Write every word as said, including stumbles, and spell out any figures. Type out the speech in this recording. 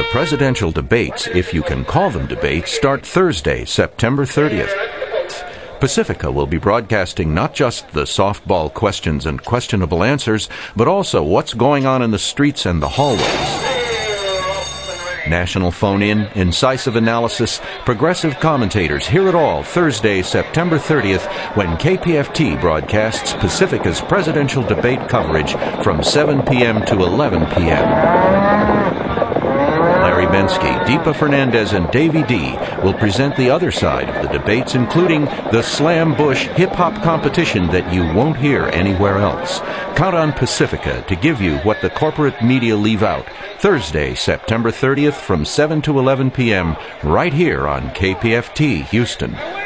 presidential debates, if you can call them debates, start Thursday, September thirtieth. Pacifica will be broadcasting not just the softball questions and questionable answers, but also what's going on in the streets and the hallways. National phone-in, incisive analysis, progressive commentators, hear it all Thursday, September thirtieth, when K P F T broadcasts Pacifica's presidential debate coverage from seven p.m. to eleven p.m. Larry Bensky, Deepa Fernandez, and Davey D will present the other side of the debates, including the Slam Bush hip-hop competition that you won't hear anywhere else. Count on Pacifica to give you what the corporate media leave out. Thursday, September thirtieth from seven to eleven p.m. right here on K P F T Houston.